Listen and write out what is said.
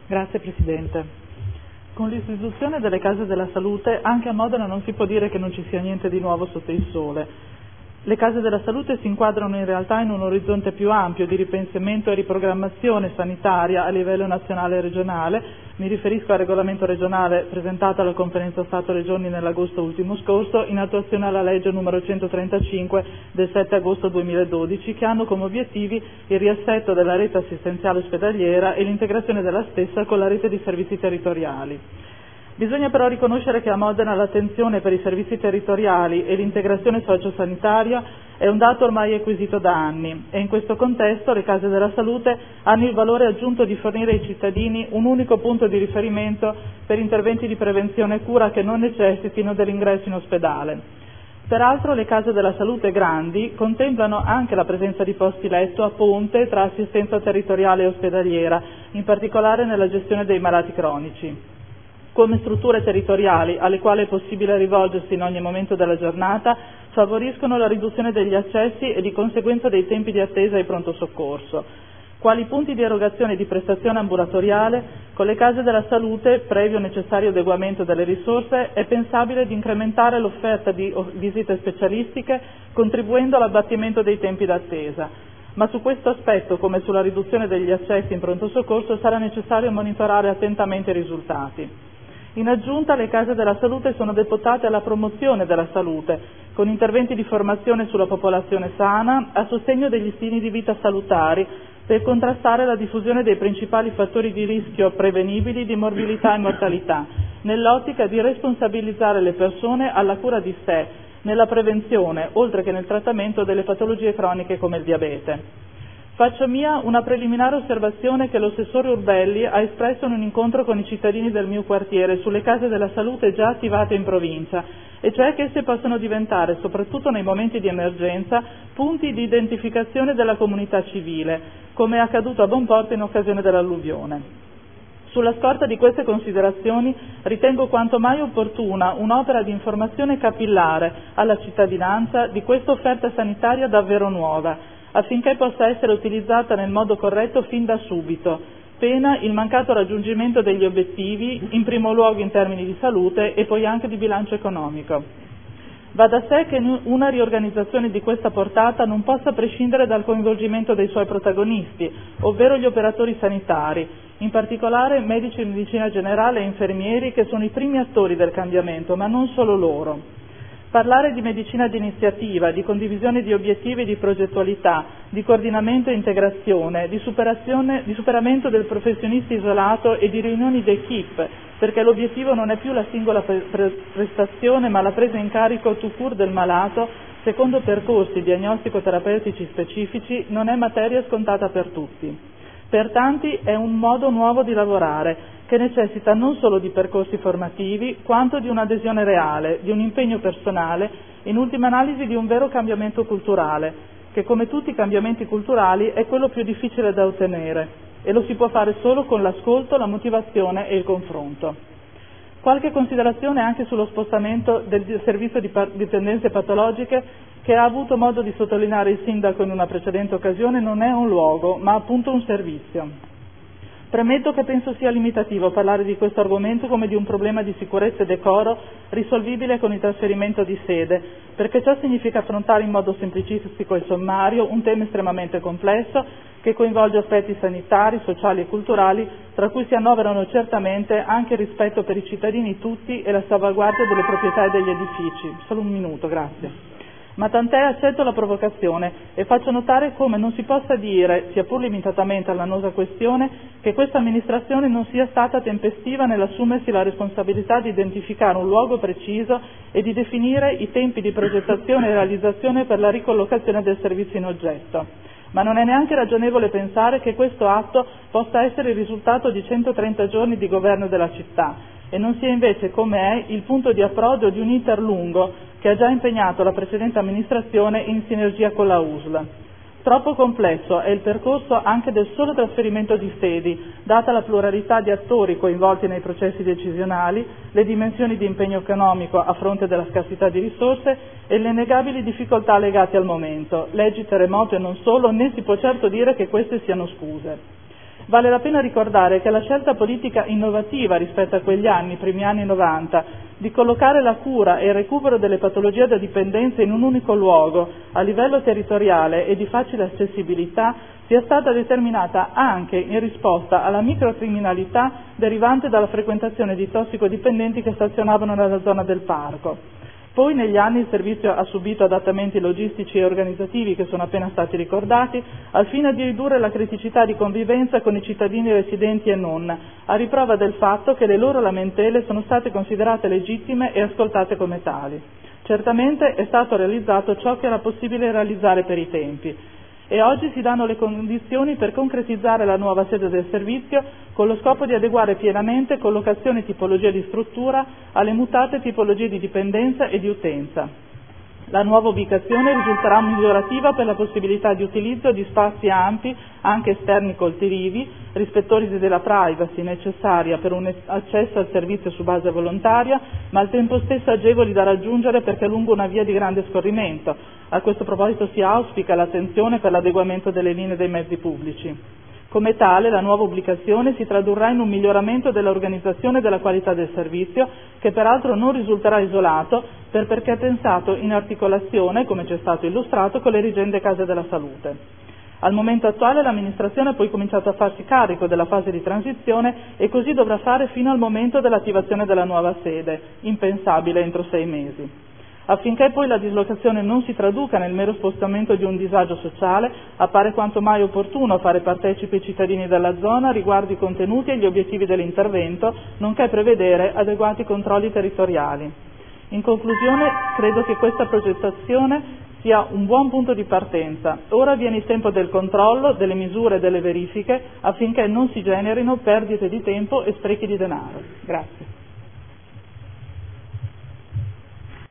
Grazie Presidente. Con l'istituzione delle case della salute anche a Modena non si può dire che non ci sia niente di nuovo sotto il sole. Le case della salute si inquadrano in realtà in un orizzonte più ampio di ripensamento e riprogrammazione sanitaria a livello nazionale e regionale. Mi riferisco al regolamento regionale presentato alla Conferenza Stato-Regioni nell'agosto ultimo scorso in attuazione alla legge numero 135 del 7 agosto 2012 che hanno come obiettivi il riassetto della rete assistenziale ospedaliera e l'integrazione della stessa con la rete di servizi territoriali. Bisogna però riconoscere che a Modena l'attenzione per i servizi territoriali e l'integrazione sociosanitaria è un dato ormai acquisito da anni e in questo contesto le case della salute hanno il valore aggiunto di fornire ai cittadini un unico punto di riferimento per interventi di prevenzione e cura che non necessitino dell'ingresso in ospedale. Peraltro le case della salute grandi contemplano anche la presenza di posti letto a ponte tra assistenza territoriale e ospedaliera, in particolare nella gestione dei malati cronici. Come strutture territoriali alle quali è possibile rivolgersi in ogni momento della giornata, favoriscono la riduzione degli accessi e di conseguenza dei tempi di attesa ai pronto soccorso. Quali punti di erogazione di prestazione ambulatoriale, con le case della salute, previo necessario adeguamento delle risorse, è pensabile di incrementare l'offerta di visite specialistiche, contribuendo all'abbattimento dei tempi d'attesa. Ma su questo aspetto, come sulla riduzione degli accessi in pronto soccorso, sarà necessario monitorare attentamente i risultati. In aggiunta, le case della salute sono deputate alla promozione della salute, con interventi di formazione sulla popolazione sana, a sostegno degli stili di vita salutari, per contrastare la diffusione dei principali fattori di rischio prevenibili di morbilità e mortalità, nell'ottica di responsabilizzare le persone alla cura di sé, nella prevenzione, oltre che nel trattamento delle patologie croniche come il diabete. Faccio mia una preliminare osservazione che l'assessore Urbelli ha espresso in un incontro con i cittadini del mio quartiere sulle case della salute già attivate in provincia, e cioè che esse possano diventare, soprattutto nei momenti di emergenza, punti di identificazione della comunità civile, come è accaduto a Bonporto in occasione dell'alluvione. Sulla scorta di queste considerazioni ritengo quanto mai opportuna un'opera di informazione capillare alla cittadinanza di questa offerta sanitaria davvero nuova, affinché possa essere utilizzata nel modo corretto fin da subito, pena il mancato raggiungimento degli obiettivi, in primo luogo in termini di salute e poi anche di bilancio economico. Va da sé che una riorganizzazione di questa portata non possa prescindere dal coinvolgimento dei suoi protagonisti, ovvero gli operatori sanitari, in particolare medici di medicina generale e infermieri che sono i primi attori del cambiamento, ma non solo loro. Parlare di medicina di iniziativa, di condivisione di obiettivi e di progettualità, di coordinamento e integrazione, di superamento del professionista isolato e di riunioni d'equipe, perché l'obiettivo non è più la singola prestazione ma la presa in carico tout court del malato secondo percorsi diagnostico-terapeutici specifici, non è materia scontata per tutti. Per tanti è un modo nuovo di lavorare, che necessita non solo di percorsi formativi, quanto di un'adesione reale, di un impegno personale, in ultima analisi di un vero cambiamento culturale, che come tutti i cambiamenti culturali è quello più difficile da ottenere, e lo si può fare solo con l'ascolto, la motivazione e il confronto. Qualche considerazione anche sullo spostamento del servizio di dipendenze patologiche che ha avuto modo di sottolineare il Sindaco in una precedente occasione. Non è un luogo, ma appunto un servizio. Premetto che penso sia limitativo parlare di questo argomento come di un problema di sicurezza e decoro risolvibile con il trasferimento di sede, perché ciò significa affrontare in modo semplicistico e sommario un tema estremamente complesso che coinvolge aspetti sanitari, sociali e culturali, tra cui si annoverano certamente anche il rispetto per i cittadini tutti e la salvaguardia delle proprietà e degli edifici. Solo un minuto, grazie. Ma tant'è, accetto la provocazione e faccio notare come non si possa dire, sia pur limitatamente all'annosa questione, che questa amministrazione non sia stata tempestiva nell'assumersi la responsabilità di identificare un luogo preciso e di definire i tempi di progettazione e realizzazione per la ricollocazione del servizio in oggetto. Ma non è neanche ragionevole pensare che questo atto possa essere il risultato di 130 giorni di governo della città e non sia invece, come è, il punto di approdo di un iter lungo che ha già impegnato la precedente amministrazione in sinergia con la USL. Troppo complesso è il percorso anche del solo trasferimento di sedi, data la pluralità di attori coinvolti nei processi decisionali, le dimensioni di impegno economico a fronte della scarsità di risorse e le innegabili difficoltà legate al momento, leggi terremoto e non solo, né si può certo dire che queste siano scuse. Vale la pena ricordare che la scelta politica innovativa rispetto a quegli anni, primi anni 90, di collocare la cura e il recupero delle patologie da dipendenza in un unico luogo, a livello territoriale e di facile accessibilità, sia stata determinata anche in risposta alla microcriminalità derivante dalla frequentazione di tossicodipendenti che stazionavano nella zona del parco. Poi negli anni il servizio ha subito adattamenti logistici e organizzativi che sono appena stati ricordati, al fine di ridurre la criticità di convivenza con i cittadini residenti e non, a riprova del fatto che le loro lamentele sono state considerate legittime e ascoltate come tali. Certamente è stato realizzato ciò che era possibile realizzare per i tempi. E oggi si danno le condizioni per concretizzare la nuova sede del servizio con lo scopo di adeguare pienamente collocazione e tipologia di struttura alle mutate tipologie di dipendenza e di utenza. La nuova ubicazione risulterà migliorativa per la possibilità di utilizzo di spazi ampi, anche esterni coltivi, rispettosi della privacy necessaria per un accesso al servizio su base volontaria, ma al tempo stesso agevoli da raggiungere perché è lungo una via di grande scorrimento. A questo proposito si auspica l'attenzione per l'adeguamento delle linee dei mezzi pubblici. Come tale, la nuova ubicazione si tradurrà in un miglioramento dell'organizzazione e della qualità del servizio, che peraltro non risulterà isolato perché è pensato in articolazione, come ci è stato illustrato, con le rigende case della salute. Al momento attuale l'amministrazione ha poi cominciato a farsi carico della fase di transizione e così dovrà fare fino al momento dell'attivazione della nuova sede, impensabile entro 6 mesi. Affinché poi la dislocazione non si traduca nel mero spostamento di un disagio sociale, appare quanto mai opportuno fare partecipi i cittadini della zona riguardo i contenuti e gli obiettivi dell'intervento, nonché prevedere adeguati controlli territoriali. In conclusione, credo che questa progettazione sia un buon punto di partenza. Ora viene il tempo del controllo, delle misure e delle verifiche affinché non si generino perdite di tempo e sprechi di denaro. Grazie.